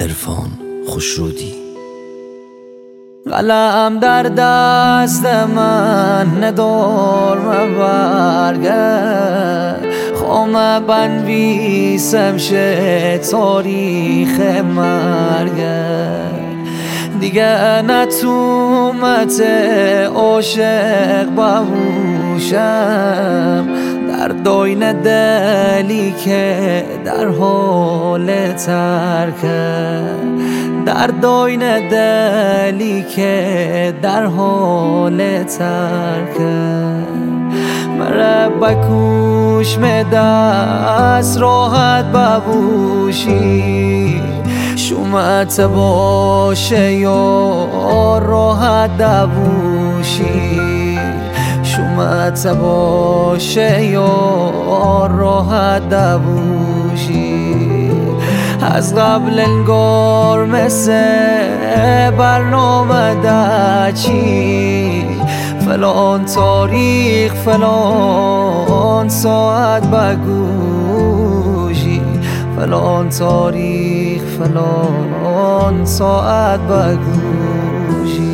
عرفان خسرودی. قلم در دست من ندار مبرگه، خامه بنویسم شه تاریخ مرگه. دیگه نتومت عاشق بهوشم، در داین دلی که در حال ترکه، در داین دلی که در حال ترکه. مره بکوش می دست راحت ببوشی، شومت باشه یا راحت دبوشی، شومت باشه یا راحت دبوشی. از قبل انگار مثل برنامه دچی، فلان تاریخ فلان ساعت بگوشی، فلان تاریخ فلان ساعت بگوشی.